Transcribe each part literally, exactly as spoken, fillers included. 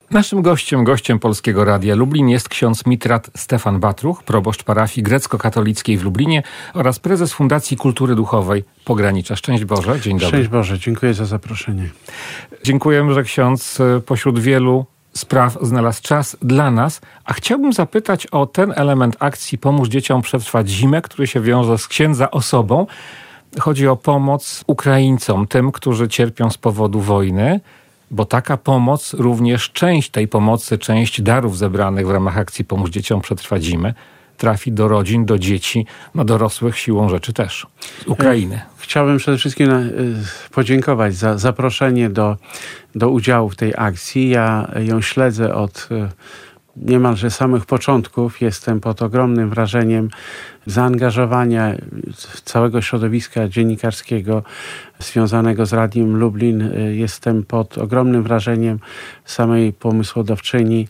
Naszym gościem, gościem Polskiego Radia Lublin jest ksiądz mitrat Stefan Batruch, proboszcz parafii grecko-katolickiej w Lublinie oraz prezes Fundacji Kultury Duchowej Pogranicza. Szczęść Boże, dzień dobry. Szczęść Boże, dziękuję za zaproszenie. Dziękujemy, że ksiądz pośród wielu spraw znalazł czas dla nas, a chciałbym zapytać o ten element akcji Pomóż dzieciom przetrwać zimę, który się wiąże z księdza osobą. Chodzi o pomoc Ukraińcom, tym, którzy cierpią z powodu wojny, bo taka pomoc, również część tej pomocy, część darów zebranych w ramach akcji Pomóż dzieciom przetrwać zimę, trafi do rodzin, do dzieci, no dorosłych siłą rzeczy też, z Ukrainy. Chciałbym przede wszystkim podziękować za zaproszenie do, do udziału w tej akcji. Ja ją śledzę od niemalże samych początków. Jestem pod ogromnym wrażeniem zaangażowania całego środowiska dziennikarskiego związanego z Radiem Lublin. Jestem pod ogromnym wrażeniem samej pomysłodawczyni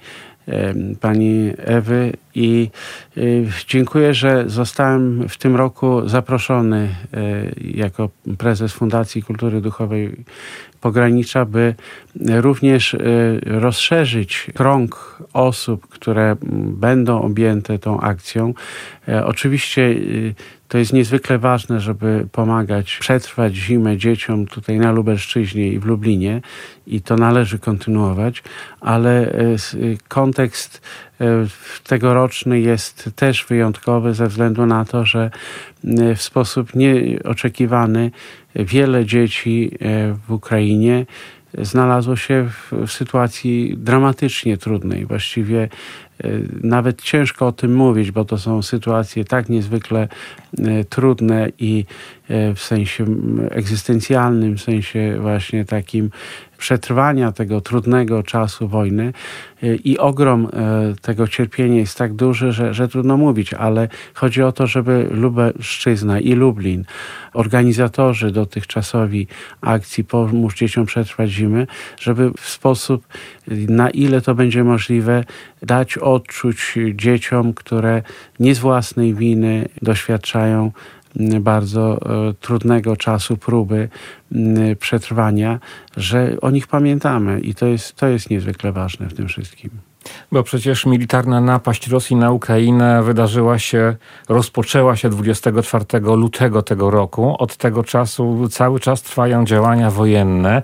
pani Ewy i dziękuję, że zostałem w tym roku zaproszony jako prezes Fundacji Kultury Duchowej Pogranicza, by również rozszerzyć krąg osób, które będą objęte tą akcją. Oczywiście to jest niezwykle ważne, żeby pomagać przetrwać zimę dzieciom tutaj na Lubelszczyźnie i w Lublinie i to należy kontynuować, ale kontekst tegoroczny jest też wyjątkowy ze względu na to, że w sposób nieoczekiwany wiele dzieci w Ukrainie znalazło się w, w sytuacji dramatycznie trudnej. Właściwie nawet ciężko o tym mówić, bo to są sytuacje tak niezwykle trudne i w sensie egzystencjalnym, w sensie właśnie takim przetrwania tego trudnego czasu wojny i ogrom tego cierpienia jest tak duży, że, że trudno mówić, ale chodzi o to, żeby Lubelszczyzna i Lublin, organizatorzy dotychczasowi akcji Pomóż dzieciom przetrwać zimy, żeby w sposób, na ile to będzie możliwe, dać odczuć dzieciom, które nie z własnej winy doświadczają bardzo e, trudnego czasu próby m, przetrwania, że o nich pamiętamy i to jest, to jest niezwykle ważne w tym wszystkim. Bo przecież militarna napaść Rosji na Ukrainę wydarzyła się, rozpoczęła się dwudziestego czwartego lutego tego roku. Od tego czasu cały czas trwają działania wojenne.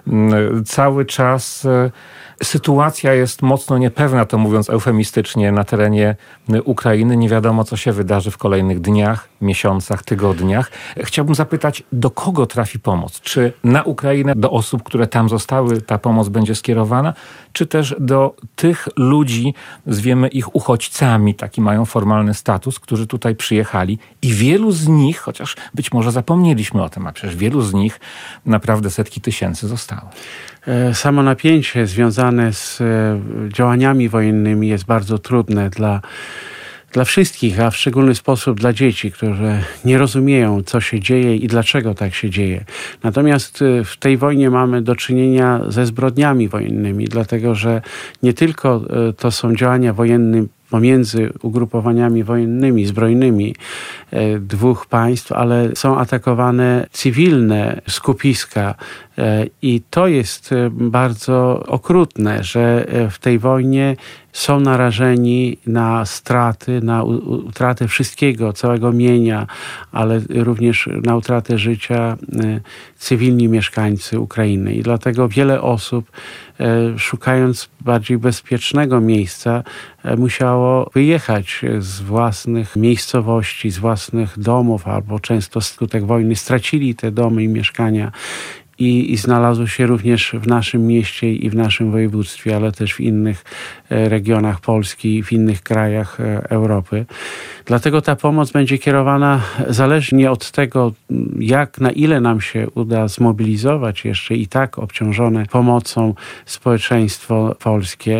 Cały czas sytuacja jest mocno niepewna, to mówiąc eufemistycznie, na terenie Ukrainy. Nie wiadomo, co się wydarzy w kolejnych dniach, miesiącach, tygodniach. Chciałbym zapytać, do kogo trafi pomoc? Czy na Ukrainę, do osób, które tam zostały, ta pomoc będzie skierowana? Czy też do tych ludzi, zwiemy ich uchodźcami, taki mają formalny status, którzy tutaj przyjechali i wielu z nich, chociaż być może zapomnieliśmy o tym, a przecież wielu z nich, naprawdę setki tysięcy zostało. Samo napięcie związane z działaniami wojennymi jest bardzo trudne dla, dla wszystkich, a w szczególny sposób dla dzieci, które nie rozumieją, co się dzieje i dlaczego tak się dzieje. Natomiast w tej wojnie mamy do czynienia ze zbrodniami wojennymi, dlatego że nie tylko to są działania wojenne pomiędzy ugrupowaniami wojennymi, zbrojnymi e, dwóch państw, ale są atakowane cywilne skupiska e, i to jest bardzo okrutne, że w tej wojnie są narażeni na straty, na utratę wszystkiego, całego mienia, ale również na utratę życia e, cywilni mieszkańcy Ukrainy. I dlatego wiele osób, e, szukając bardziej bezpiecznego miejsca, e, musiało wyjechać z własnych miejscowości, z własnych domów, albo często skutek wojny stracili te domy i mieszkania i, i znalazło się również w naszym mieście i w naszym województwie, ale też w innych regionach Polski i w innych krajach Europy. Dlatego ta pomoc będzie kierowana zależnie od tego, jak, na ile nam się uda zmobilizować jeszcze i tak obciążone pomocą społeczeństwo polskie.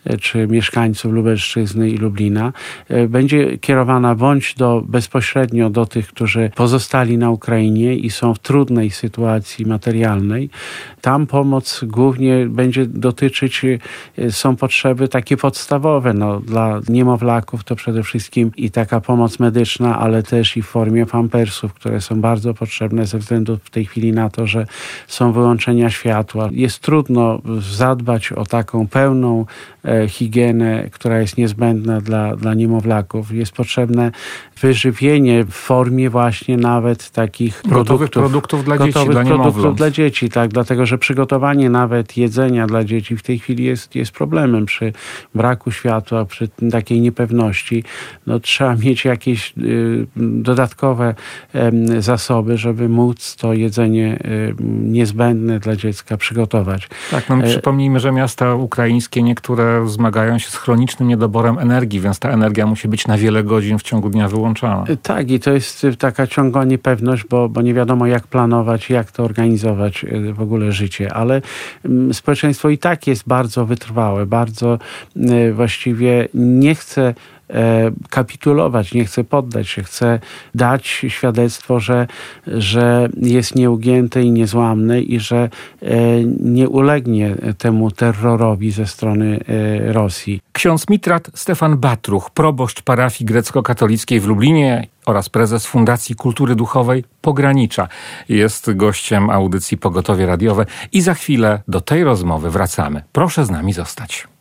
czy mieszkańców Lubelszczyzny i Lublina, będzie kierowana bądź do, bezpośrednio do tych, którzy pozostali na Ukrainie i są w trudnej sytuacji materialnej. Tam pomoc głównie będzie dotyczyć, są potrzeby takie podstawowe. No, dla niemowlaków to przede wszystkim i taka pomoc medyczna, ale też i w formie pampersów, które są bardzo potrzebne ze względu w tej chwili na to, że są wyłączenia światła. Jest trudno zadbać o taką pełną e, higienę, która jest niezbędna dla, dla niemowlaków. Jest potrzebne wyżywienie w formie właśnie nawet takich gotowych produktów, produktów dla gotowych dzieci, dla produktów niemowląt. dla dzieci, tak, dlatego że przygotowanie nawet jedzenia dla dzieci w tej chwili jest, jest problemem przy braku światła, przy takiej niepewności. No, trzeba mieć jakieś y, dodatkowe y, zasoby, żeby móc to jedzenie y, niezbędne dla dziecka przygotować. Tak, no my przypomnijmy, że miasta ukraińskie niektóre zmagają się z chronicznym niedoborem energii, więc ta energia musi być na wiele godzin w ciągu dnia wyłączana. Tak, i to jest taka ciągła niepewność, bo, bo nie wiadomo jak planować, jak to organizować w ogóle życie, ale społeczeństwo i tak jest bardzo wytrwałe, bardzo właściwie nie chce kapitulować, nie chce poddać się, chce dać świadectwo, że, że jest nieugięte i niezłamne i że nie ulegnie temu terrorowi ze strony Rosji. Ksiądz mitrat Stefan Batruch, proboszcz parafii grecko-katolickiej w Lublinie oraz prezes Fundacji Kultury Duchowej Pogranicza, jest gościem audycji Pogotowie Radiowe i za chwilę do tej rozmowy wracamy. Proszę z nami zostać.